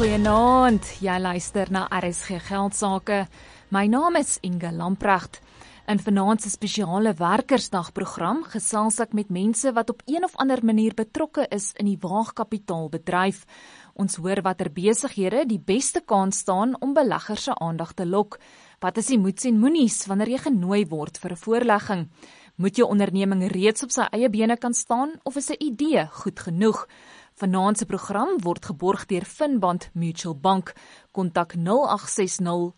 Goeienaand, jy luister na RSG Geldsaake. My naam is Inge Lamprecht. In vanaand se spesiale werkersdagprogram gesels ek met mense wat op een of ander manier betrokke is in die waagkapitaalbedryf. Ons hoor watter besighede die beste kans staan om beleggers se aandag te lok. Wat is die moets en moenies wanneer jy genooi word vir 'n voorlegging? Moet jou onderneming reeds op sy eie bene kan staan of is 'n idee goed genoeg? Vanaand se program word geborg deur Finbond Mutual Bank. Kontak 0860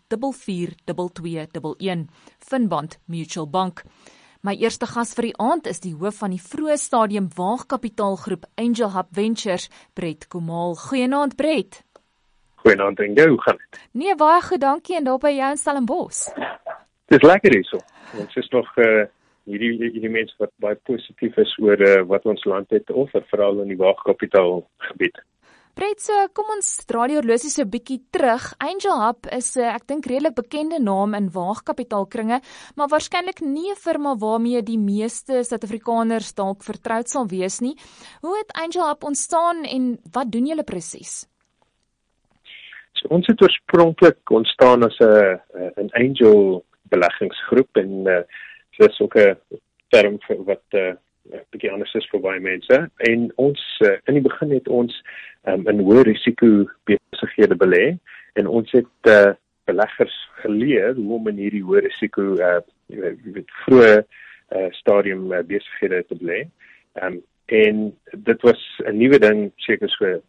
442211. Finbond Mutual Bank. My eerste gas vir die aand is die hoof van die vroeë stadium waagkapitaalgroep Angel Hub Ventures, Brett Komal. Goeienaand Brett. Goeienaand en jou, gaan dit? Nee, baie goed, dankie en daar by jou in Stellenbosch. Dit is lekker hierso. Ons is nog hierdie mense wat baie positief is oor wat ons land het te offer, veral in die waagkapitaalgebied. Brett, so kom ons draai die horlosie so 'n bietjie terug. Angel Hub is ek dink redelik bekende naam in waagkapitaalkringe, maar waarskynlik nie 'n firma waarmee die meeste Suid-Afrikaners dalk vertroud sal wees nie. Hoe het Angel Hub ontstaan en wat doen julle presies? So, ons het oorspronklik ontstaan as 'n angel beleggingsgroep en dit is ook 'n term wat 'n bietjie anders is vir baie mense. En ons in die begin het ons in hoë risiko besighede belê en ons het beleggers geleer hoe om in hierdie hoë risiko vroeë stadium besighede te belê. En dit was 'n nuwe ding seker so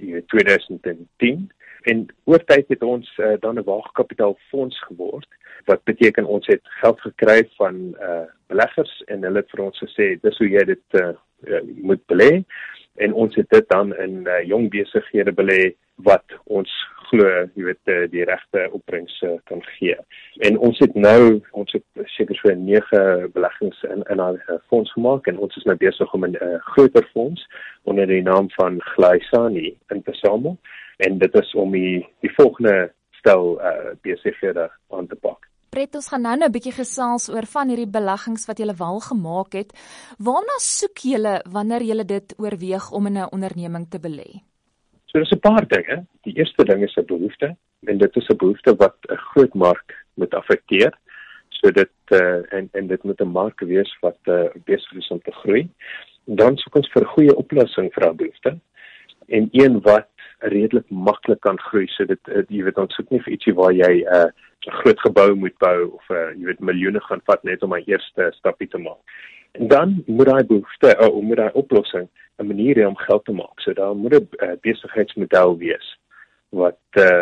2010. En oor tyd het ons dan 'n waagkapitaalfonds geword, wat beteken ons het geld gekry van beleggers en hulle het vir ons gesê, dis hoe jy dit moet belê, en ons het dit dan in jong besighede belê, wat ons glo, die regte opbrengs kan gee. En ons het seker so 9 beleggings in our fonds gemaak, en ons is nou besig om 'n groter fonds onder die naam van Glysani in te samel. En dit is om die volgende stel besighede aan te pak. Brett, ons gaan nou 'n bietjie gesels oor van hierdie beleggings wat julle wel gemaak het. Waarna soek julle wanneer julle dit oorweeg om in 'n onderneming te belê? So dis 'n paar dinge. Die eerste ding is 'n behoefte, en dit is 'n behoefte wat 'n groot mark moet affekteer. So dit en dit moet 'n mark wees wat besig is om te groei. En dan soek ons vir 'n goeie oplossing vir daardie behoefte, en een wat redelik maklik kan groei. So dit ons soek nie vir ietsie waar jy 'n groot gebou moet bou of miljoene gaan vat net om my eerste stapie te maak. En dan moet daai behoefte moet daai oplossing 'n manier hê om geld te maak. So daar moet 'n besigheidsmodel wees wat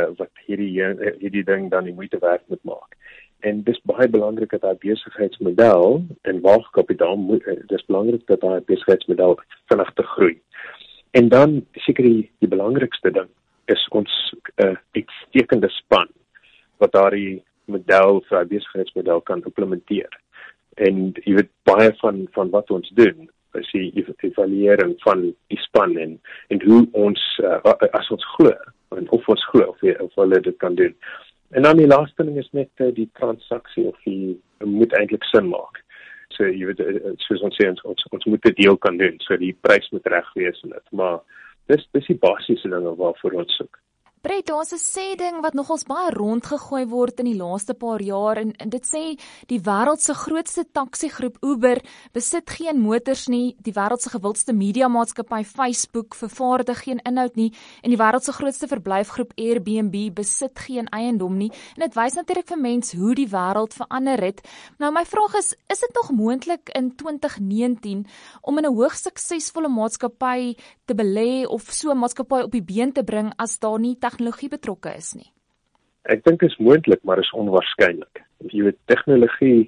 hierdie ding dan die moeite werd moet maak. En dis baie belangrik dat daai besigheidsmodel en waagkapitaal dis belangrik dat daai besigheidsmodel vinnig te groei. En dan seker die belangrikste ding is ons uitstekende span wat daardie model vir die besigheidsmodel kan implementeer. En baie van wat ons doen is die evaluering van die span en hoe ons as ons glo en of ons glo of hulle dit kan doen. En dan die laaste ding is net die transaksie of die moet eintlik sin maak. So soos ons sê, ons moet 'n deal kan doen. So die prys moet reg wees en dit. Maar dis die basiese dinge waarvoor ons soek. Brett, daar's 'n sê ding wat nogals baie rondgegooi word in die laaste paar jaar en dit sê die wêreld se grootste taksigroep Uber besit geen motors nie, die wêreld se gewildste media maatskappy Facebook vervaardig geen inhoud nie en die wêreld se grootste verblyfgroep Airbnb besit geen eiendom nie. En dit wys natuurlik vir mense hoe die wêreld verander het. Nou my vraag is dit nog moontlik in 2019 om in 'n hoogs suksesvolle maatskappy te belê of so 'n maatskappy op die been te bring as daar nie tegnologie betrokke is nie? Ek dink is moontlik, maar is onwaarskynlik. Tegnologie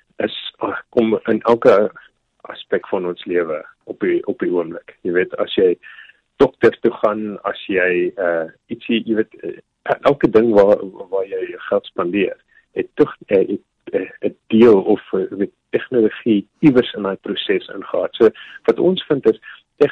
kom in elke aspek van ons lewe op die oomblik. As jy dokter toe gaan, as jy ietsie, elke ding waar jy geld spandeer, het tog 'n deel of tegnologie iewers in daai proses ingegaan. So wat ons vind is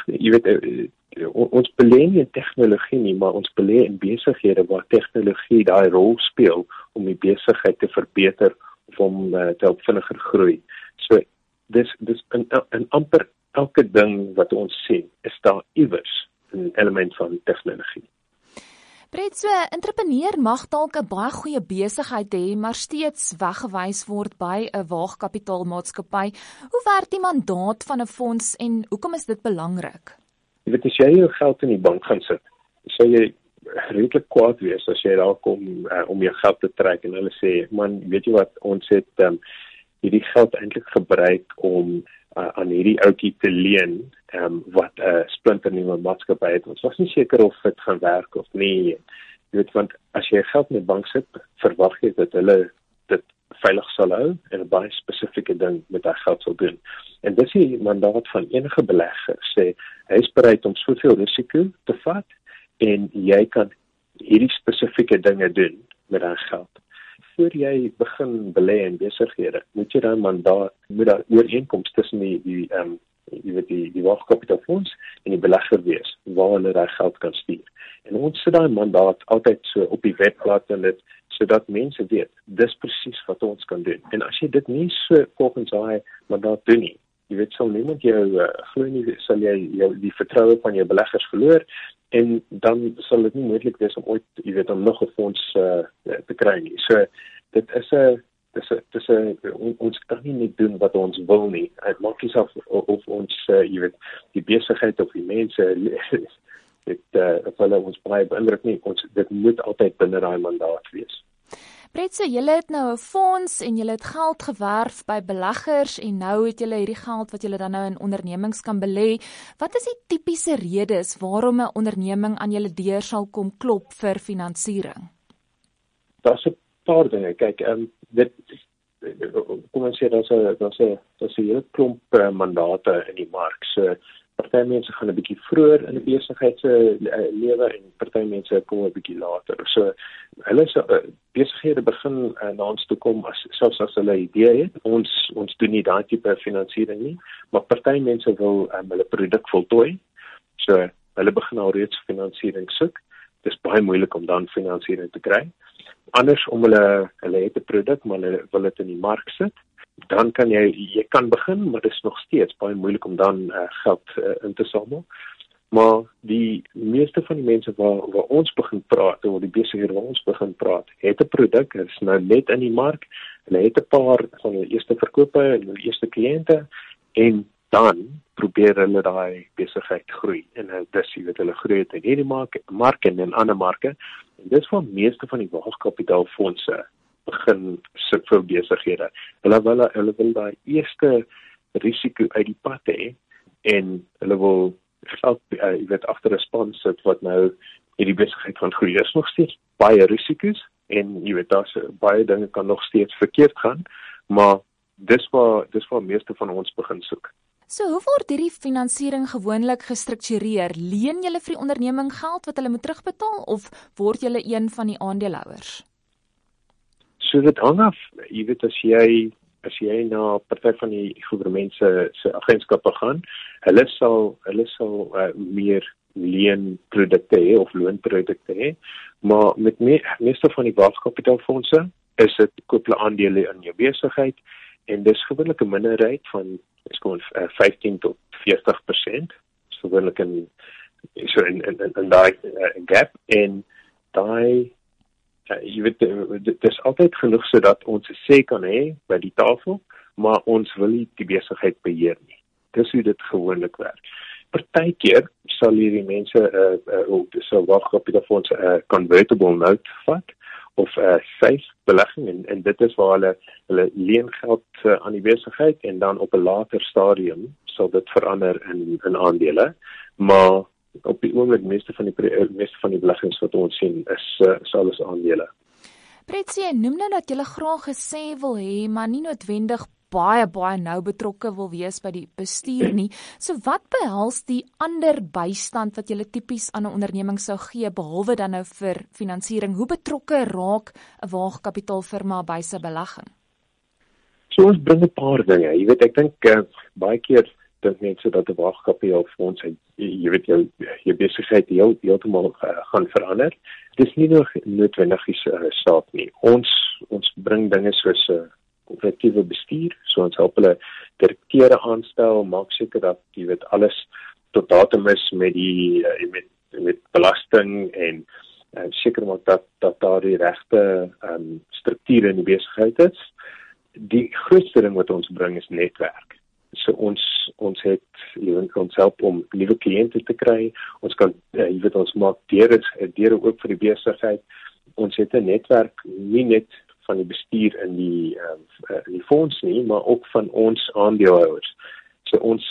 ons belê nie in tegnologie nie, maar ons belê in besighede waar tegnologie daai rol speel om die besigheid te verbeter of om te help vinniger groei. So dis in amper elke ding wat ons sien, is daar iewers 'n element van tegnologie. Bred, so 'n entrepreneur mag dalk 'n baie goeie besigheid hê, maar steeds weggewys word by 'n waagkapitaalmaatskappy. Hoe werk die mandaat van 'n fonds en hoekom is dit belangrik? Jy weet, as jy jou geld in die bank gaan sit, sou jy redelik kwaad wees as jy daar kom om jou geld te trek en hulle sê, man, weet jy wat, ons het hierdie geld eintlik gebruik om aan hierdie ouetjie te leen wat 'n splinternuwe maatskappy het. Ons was nie seker of dit gaan werk of nie. Jy weet, want as jy geld in die bank sit, verwag jy dat hulle dit veilig sal hou en 'n baie spesifieke ding met daai geld sal doen. En dis die mandaat van enige belegger, sê hy is bereid om soveel risiko te vat en jy kan hierdie spesifieke dinge doen met daai geld. Voor jy begin belê in besighede, moet jy daai mandaat, moet daar ooreenkoms tussen die waagkapitaalfonds en die belegger wees, waar hulle daai geld kan stuur. En ons sit daai mandaat altyd so op die webblad en dit, sodat mense weet, dis presies wat ons kan doen. En as jy dit nie so volgens daai mandaat doen nie, jy weet, sal niemand jou glo nie, sal jy die vertroue van jou beleggers verloor, en dan sal dit nie moontlik wees om ooit, jy weet, om nog 'n fonds te kry nie. So dit is ons kan nie net doen wat ons wil nie. Dit maak nie saak of ons jy weet, die besigheid of die mense of hulle ons baie beïndruk nie. Dit moet altyd binne daai mandaat wees. Bred, so julle het nou 'n fonds en julle het geld gewerf by beleggers en nou het julle hierdie geld wat julle dan nou in ondernemings kan belê. Wat is die tipiese redes waarom 'n onderneming aan julle deur sal kom klop vir finansiering? Daar's 'n paar dinge. Kyk, kom ons sê daar's 'n hele klomp mandate in die mark. So party mense gaan 'n bietjie vroeër in 'n besigheid se lewe en party mense kom 'n bietjie later. So hulle besighede begin na ons toe kom selfs as hulle 'n idee het. Ons doen nie daai tipe finansiering nie, maar party mense wil hulle produk voltooi. So hulle begin al reeds finansiering soek. Dis baie moeilik om dan finansiering te kry. Anders om hulle het 'n produk, maar hulle wil dit in die mark sit. Dan kan jy kan begin, maar dit is nog steeds baie moeilik om dan geld in te samel. Maar die meeste van die mense waar ons begin praat, of die besighede waar ons begin praat, het 'n produk, dit is nou net in die mark, hulle het 'n paar van hulle eerste verkope en hulle eerste kliënte, en dan probeer hulle daai besigheid groei. En dis, jy weet, hulle groei dit in hierdie mark en in ander marke. En dis waar meeste van die waagkapitaalfondse begin sit vir besighede. Hulle wil daai eerste risiko uit die pad hê en hulle wil jy weet, agter 'n span sit wat nou hierdie besigheid gaan groei. Dis nog steeds baie risiko's en jy weet, daar's baie dinge kan nog steeds verkeerd gaan, maar dis waar meeste van ons begin soek. So, hoe word hierdie finansiering gewoonlik gestruktureer? Leen julle vir die onderneming geld wat hulle moet terugbetaal of word julle een van die aandeelhouers? So dit hang af, jy weet, as jy na party van die regering se agentskappe gaan, hulle sal meer leenprodukte hê of loonprodukte hê, maar met meeste van die waagkapitaalfondse is dit koop hulle aandele in jou besigheid en dis gewoonlik 'n minderheid van 15 tot 40%, so gewoonlik in daai gap, en daai jy weet, dit is altyd genoeg sodat ons 'n sê kan hê by die tafel, maar ons wil nie die besigheid beheer nie. Dis hoe dit gewoonlik werk. Partykeer sal hierdie mense so waagkapitaalfonds 'n convertible note vat of 'n safe belegging, en dit is waar hulle leen geld aan die besigheid en dan op 'n later stadium sal dit verander in aandele, maar op die oomblik meeste van die beleggings wat ons sien is alles aandele. Bretsie, noem nou dat jy graag gesê wil hê, maar nie noodwendig baie nou betrokke wil wees by die bestuur nie. So wat behels die ander bystand wat jy tipies aan 'n onderneming sou gee, behalwe dan nou vir finansiering? Hoe betrokke raak 'n waagkapitaalfirma by sy belegging? So ons bring 'n paar dinge. Jy weet, ek dink baie keer dink mense dat 'n waagkapitaalfonds, jy weet, jou besigheid heeltemal gaan verander. Dis nie nog noodwendig saak nie. Ons bring dinge soos korporatiewe bestuur, so ons help hulle direkteure aanstel, maak seker dat jy weet alles tot datum is met die met belasting en seker maak dat daar die regte strukture in die besigheid is. Die grootste ding wat ons bring is netwerk. So ons help om nuwe kliënte te kry. Ons kan ons maak deure oop vir die besigheid. Ons het 'n netwerk nie net van die bestuur in die fonds nie, maar ook van ons aandeelhouers. So ons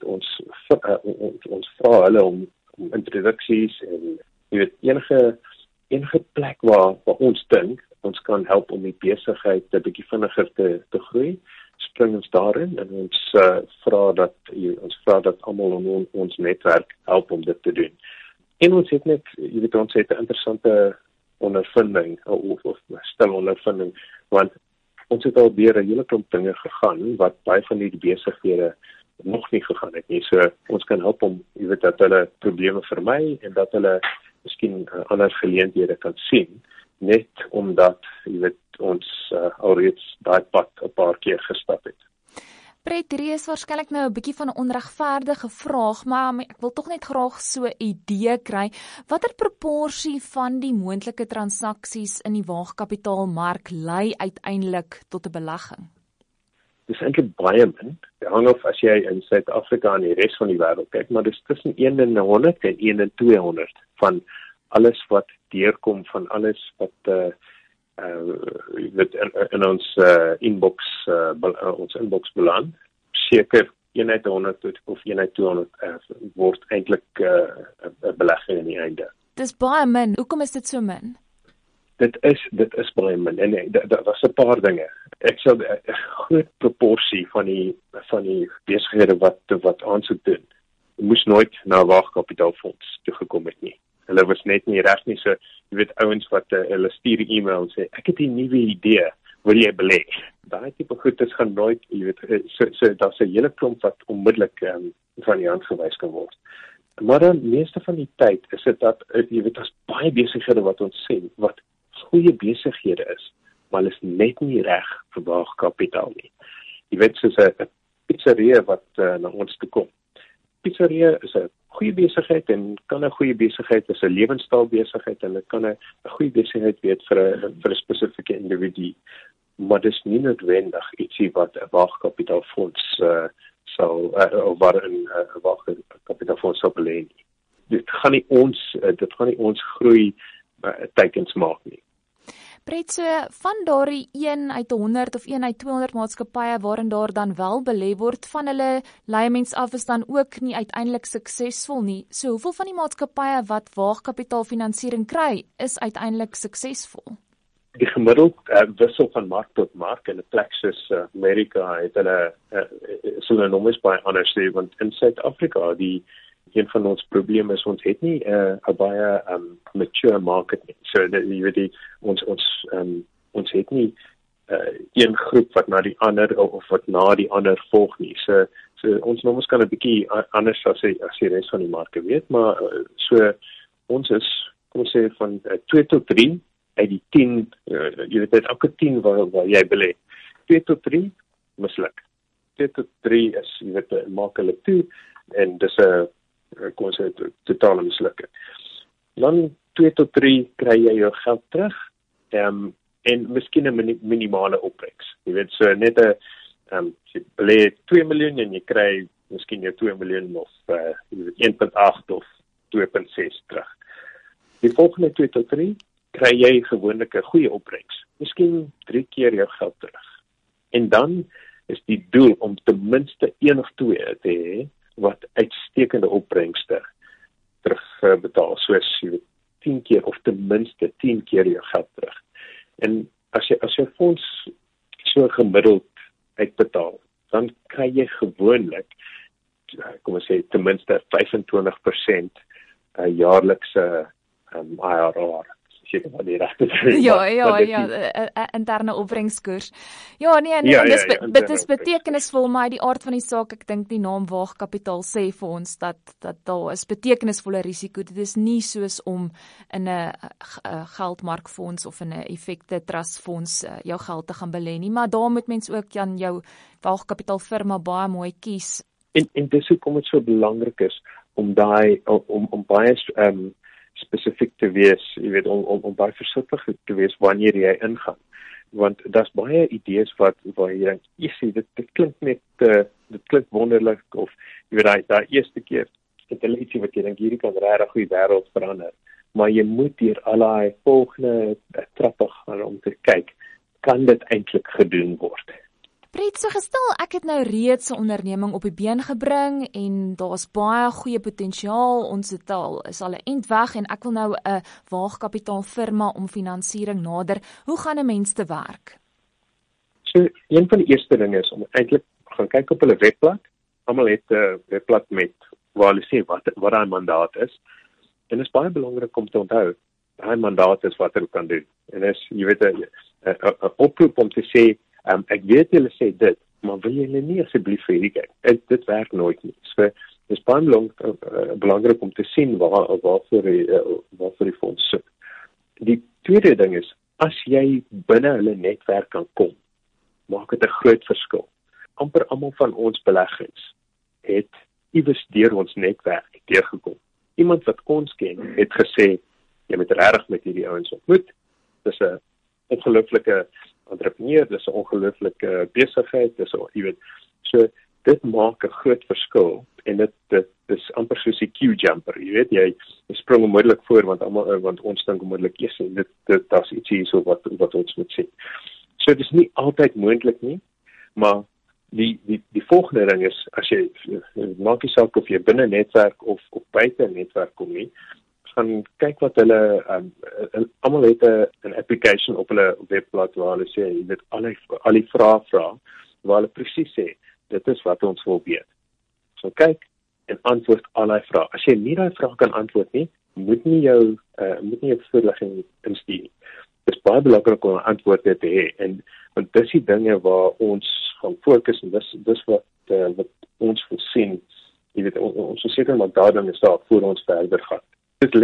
vra hulle om introduksies en enige plek waar ons dink ons kan help om die besigheid 'n bietjie vinniger te groei, spring ons daarin en ons vra dat almal in ons netwerk help om dit te doen. En ons het net, ons het 'n interessante ondervinding of stel ondervinding, want ons het al deur 'n hele klomp dinge gegaan wat baie van die besighede nog nie gegaan het nie. So ons kan help om dat hulle probleme vermy en dat hulle miskien ander geleenthede kan sien, net omdat ons alreeds daai pad 'n paar keer gestap het. Bret, hierdie is waarskynlik nou 'n bietjie van 'n onregverdige vraag, maar ek wil tog net graag so 'n idee kry. Watter proporsie van die moontlike transaksies in die waagkapitaalmark lei uiteindelik tot 'n belegging? Dis eintlik baie min. Dit hang af as jy in Suid-Afrika en die res van die wêreld kyk, maar dis tussen 1 en 100 en 1 en 200 van alles wat deurkom, van alles wat in ons inbox beland. Seker 1 uit 100 of 1 uit 200 word eintlik 'n belegging aan die einde. Dis baie min. Hoekom is dit so min? Dit is baie min en daar was 'n paar dinge. Ek sou 'n groot proporsie van die besighede wat aansoek doen, moes nooit na 'n waagkapitaalfonds toe gekom het nie. Hulle was net nie reg nie, so ouens wat hulle stuur 'n e-mail en sê ek het 'n nuwe idee, wil jy belê? Daai tipe goedes gaan nooit, so daar's 'n hele klomp wat onmiddellik van die hand gewys kan word. Maar dan meeste van die tyd is dit dat daar's baie besighede wat ons sien wat goeie besighede is, maar hulle is net nie reg vir waagkapitaal nie. Soos 'n pizzeria wat na ons toe kom. Pizzeria is 'n goeie besigheid en kan 'n goeie besigheid is 'n lewenstyl besigheid en dit kan 'n goeie besigheid wees vir 'n spesifieke individu. Maar dis nie noodwendig ietsie wat 'n waagkapitaalfonds of waarin 'n waagkapitaalfonds sou belê nie. Dit gaan nie ons groei teikens maak nie. Bret, so van daardie 1 uit 100 of 1 uit 200 maatskappye waarin daar dan wel belê word, van hulle lei mens af is dan ook nie uiteindelik suksesvol nie. So hoeveel van die maatskappye wat waagkapitaalfinansiering kry, is uiteindelik suksesvol? Die gemiddeld wissel van mark tot mark in 'n plek soos Amerika het hulle nommers baie anders, want in Suid-Afrika een van ons probleme is ons het nie 'n baie mature market nie. So ons het nie een groep wat na die ander of wat na die ander volg nie. So ons nommers kan 'n bietjie anders as die res van die mark weet, maar so ons is, kom ons sê van 2 tot 3 uit die 10, elke 10 waar jy belê. 2 tot 3 misluk. 2 tot 3 is maak hulle toe en dis 'n kom ons sê totale mislukking. Dan 2 tot 3 kry jy jou geld terug en miskien 'n minimale opbrengs. So net jy belê 2 miljoen en jy kry miskien jou 2 miljoen of 1.8 of 2.6 terug. Die volgende 2 tot 3 kry jy gewoonlik 'n goeie opbrengs. Miskien 3 keer jou geld terug. En dan is die doel om ten minste 1 of 2 te hê wat uitstekende opbrengste terugbetaal, soos 10 keer of ten minste 10 keer jou geld terug. En as jy fonds so gemiddeld uitbetaal, dan kry jy gewoonlik, kom ons sê ten minste 25% jaarlikse IRR. Interne opbrengskoers. Dit is betekenisvol, maar uit die aard van die saak, ek dink die naam waagkapitaal sê vir ons dat daar is betekenisvolle risiko. Dit is nie soos om in 'n geldmarkfonds of in 'n effekte trustfonds jou geld te gaan belê nie, maar daar moet mens ook aan jou waagkapitaalfirma baie mooi kies. En dis hoekom dit so belangrik is om baie spesifiek te wees, jy weet, om baie versigtig te wees wanneer jy ingaan. Want daar's baie idees waar jy dink, dit klink net, dit klink wonderlik, of jy weet, daai eerste keer, het hulle ietsie wat jy dink, hierdie kan regtig die wêreld verander. Maar jy moet hier allerlei volgende trappe gaan om te kyk, kan dit eintlik gedoen word? Fred, so gestel, ek het nou reeds 'n onderneming op die been gebring en daar's baie goeie potensiaal, ons is al 'n end weg en ek wil nou 'n waagkapitaal firma om finansiering nader. Hoe gaan 'n mens te werk? So, een van die eerste dinge is om eintlik gaan kyk op hulle webblad. Almal het 'n webblad met waar hulle sê wat daai mandaat is. En dit is baie belangrik om te onthou, daai mandaat is wat hulle kan doen. En is, jy weet, 'n oproep om te sê, ek weet julle sê dit, maar wil julle nie asseblief vir hierdie kyk? Dit werk nooit nie. So, dit is baie belangrik om te sien waarvoor die fonds sit. Die tweede ding is, as jy binne hulle netwerk kan kom, maak dit 'n groot verskil. Amper almal van ons beleggings het iewers deur ons netwerk deurgekom. Iemand wat ons ken, het gesê, jy moet regtig met hierdie ouens ontmoet. Dis 'n ongelooflike entrepreneur, dis 'n ongelooflike besigheid, jy weet. So dit maak 'n groot verskil en dit is amper soos 'n queue jumper, jy weet, jy spring onmiddellik voor want ons dink onmiddellik eers en dit daar's iets hierso wat ons moet sien. So dis nie altyd moontlik nie, maar die volgende ding is, as jy maak nie saak of jy binne netwerk of buite netwerk kom nie, gaan kyk wat hulle almal het 'n application op hulle webblad waar hulle sê, jy weet, al die vrae vra, waar hulle presies sê, dit is wat ons wil weet. So kyk en antwoord al die vrae. As jy nie daai vrae kan antwoord nie, moet nie jou voorlegging instuur nie. Dit is baie belangrik om 'n antwoord te hê, want dis die dinge waar ons gaan fokus en dis wat ons wil sien. Jy weet, ons wil seker maar daar dan is daar voor ons verder gaan. Dit is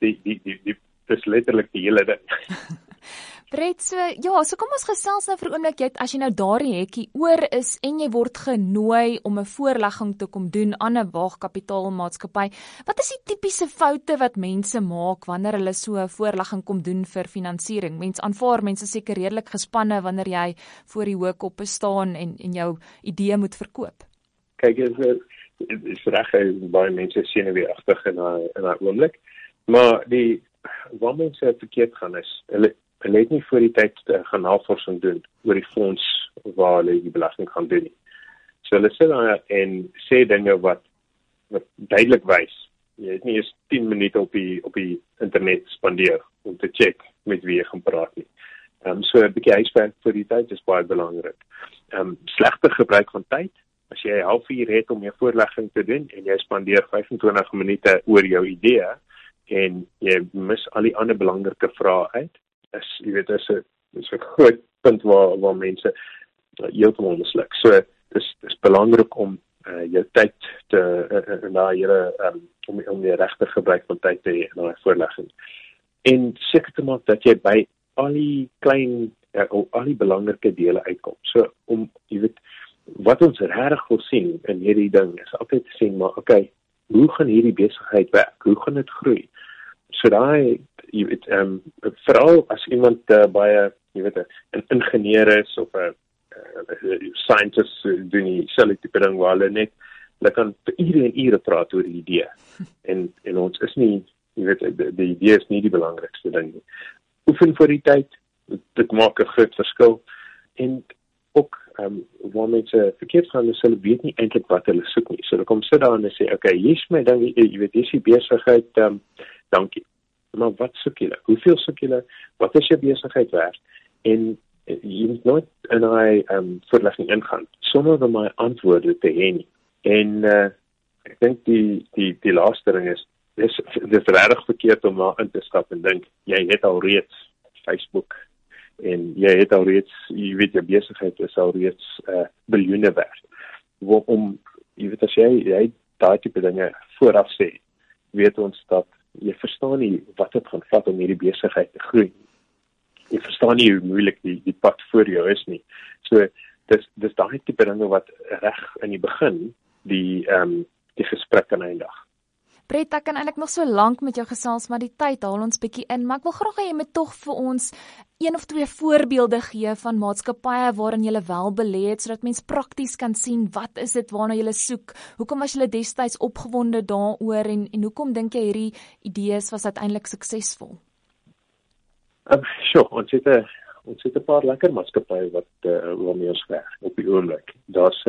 letterlik die hele ding. Fred, so kom ons gesels nou vir 'n oomblik, as jy nou daardie hekkie oor is en jy word genooi om 'n voorlegging te kom doen aan 'n waagkapitaalmaatskappy. Wat is die tipiese foute wat mense maak wanneer hulle so 'n voorlegging kom doen vir finansiering? Mense seker redelik gespanne wanneer jy voor die hoë koppe staan en jou idee moet verkoop. Kyk, is reg, baie mense senuweeagtig in daai oomblik. Maar waar mense verkeerd gaan is, hulle het nie voor die tyd gaan navorsing doen oor die fonds waar hulle die belegging gaan doen nie. So hulle sit daar en sê dinge wat duidelik wys. Jy het nie eens 10 minute op die internet spandeer om te check met wie jy gaan praat nie. So 'n bietjie huiswerk vir die tyd is baie belangrik. Slegte gebruik van tyd. As jy 'n halfuur het om jou voorlegging te doen en jy spandeer 25 minute oor jou idee en jy mis al die ander belangrike vrae uit, jy weet, dis 'n groot punt waar mense heeltemal misluk. So dis belangrik om jou tyd om die regte gebruik van tyd te hê in daai voorlegging. En seker te maak dat jy by al die belangrike dele uitkom. So jy weet, wat ons regtig wil sien in hierdie ding is altyd te sien, maar okay, hoe gaan hierdie besigheid werk? Hoe gaan dit groei? So jy weet, veral as iemand baie, jy weet, 'n ingenieur is of 'n scientist doen dieselfde tipe ding waar hulle kan vir ure en ure praat oor die idee. En ons is nie, jy weet, die idee is nie die belangrikste ding nie. Oefen vir die tyd, dit maak 'n groot verskil. En ook waar mense verkeerd gaan, is hulle weet nie eintlik wat hulle soek nie. So hulle kom sit daar en sê, okay, hier is my ding, jy weet, hier is die besigheid, dankie. Maar wat soek julle? Hoeveel soek julle? Wat is jou besigheid werd? En jy moet nooit in daai voorlegging ingaan sonder om my antwoorde te hê nie. En ek dink die laaste ding is, dis regtig verkeerd om daar in te stap en dink, jy het al reeds Facebook en jy het al reeds, jy weet, jou besigheid is al reeds biljoene werd. Jy weet, as jy daai tipe dinge vooraf sê, weet ons dat jy verstaan nie wat dit gaan vat om hierdie besigheid te groei. Jy verstaan nie hoe moeilik die pad voor jou is nie. So, dis daai tipe dinge wat reg in die begin die gesprek kan eindig. Brett, ek kan eintlik nog so lank met jou gesels, maar die tyd haal ons bietjie in, maar ek wil graag hê jy moet tog vir ons 1 of 2 voorbeelde gee van maatskappye waarin jy wel belê het, sodat mens prakties kan sien wat is dit waarna jy soek. Hoekom was jy destyds opgewonde daaroor en hoekom dink jy hierdie idees was uiteindelik suksesvol? Sure, ons het 'n paar lekker maatskappye wat waarmee ons werk op die oomblik. Daar's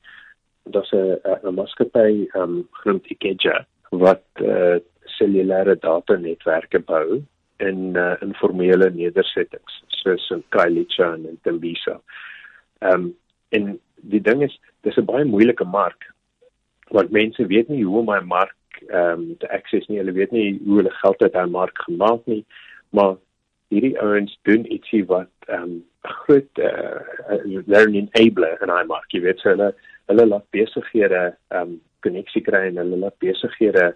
'n maatskappy genoemd Ikeja wat cellulêre datanetwerke bou in informele nedersettings soos in Khayelitsha en in Tembisa. En die ding is, dis 'n baie moeilike mark, want mense weet nie hoe om daai mark te access nie, hulle weet nie hoe hulle geld uit daai mark gemaak nie, maar hierdie ouens doen ietsie wat 'n groot they're an enabler in daai mark, jy weet, so hulle laat besighede koneksie kry en hulle laat besighede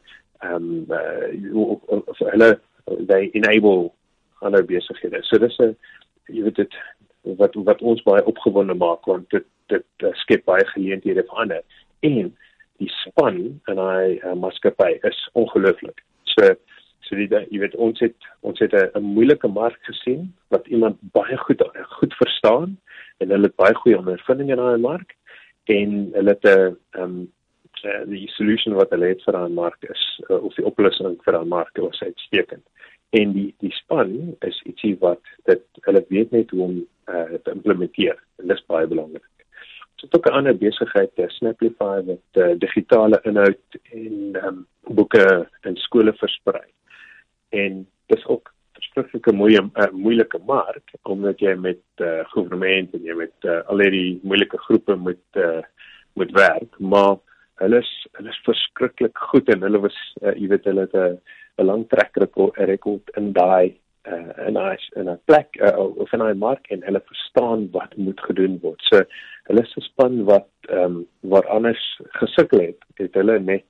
they enable ander besighede. So dis jy weet dit wat ons baie opgewonde maak, want dit skep baie geleenthede vir ander. En die span in daai maatskappy is ongelooflik. So jy weet ons het 'n moeilike mark gesien wat iemand baie goed verstaan en hulle het baie goeie ondervinding in daai mark en hulle het die solution wat hulle het vir daai mark is of die oplossing vir daai mark was uitstekend. En die span is ietsie wat hulle weet net hoe om te implementeer en dis baie belangrik. So het ook 'n ander besigheid, Snaplify, wat digitale inhoud en boeke in skole versprei. En dis ook 'n verskriklik moeilike mark, omdat jy met regering en jy met al die moeilike groepe moet werk, maar hulle is verskriklik goed en hulle was jy weet hulle het 'n lang trek rekord in daai in 'n plek of in 'n mark en hulle verstaan wat moet gedoen word. So hulle is 'n span wat waar anders gesukkel het hulle net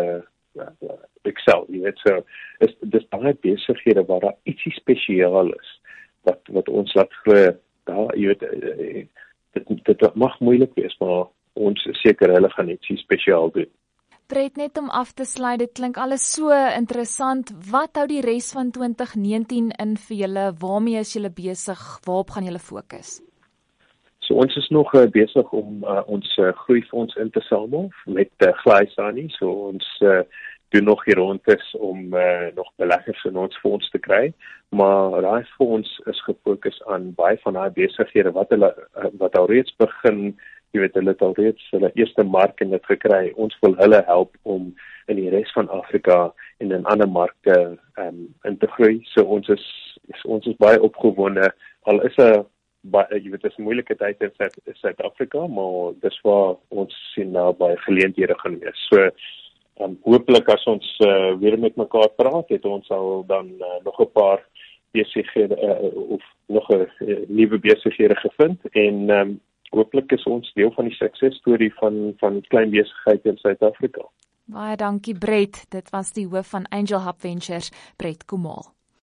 excel, jy weet, so dis baie besighede waar daar ietsie spesiaal is wat ons laat glo, daar jy weet dit mag moeilik wees, maar ons is seker hulle gaan ietsie spesiaal doen. Brett, net om af te sluit, dit klink alles so interessant. Wat hou die res van 2019 in vir julle? Waarmee is julle besig? Waarop gaan julle fokus? So ons is nog besig om ons groeifonds in te samel met Glysani. So ons doen nog hier rondes om nog beleggers in ons fonds te kry, maar daai fonds is gefokus aan baie van daai besighede wat al reeds begin, jy weet, hulle het al reeds hulle eerste mark in dit gekry. Ons wil hulle help om in die res van Afrika en in ander markte in te groei. So ons is baie opgewonde. Al is jy weet, dis 'n moeilike tyd in Suid-Afrika, maar dis waar ons sien nou baie geleenthede gaan wees. So hopelik as ons weer met mekaar praat, het ons al dan nog 'n paar besighede of nog 'n nuwe besighede gevind en hopelik is ons deel van die suksesstorie van klein besigheid in Suid-Afrika. Baie dankie Brett, dit was die hoof van Angel Hub Ventures, Brett Khumalo.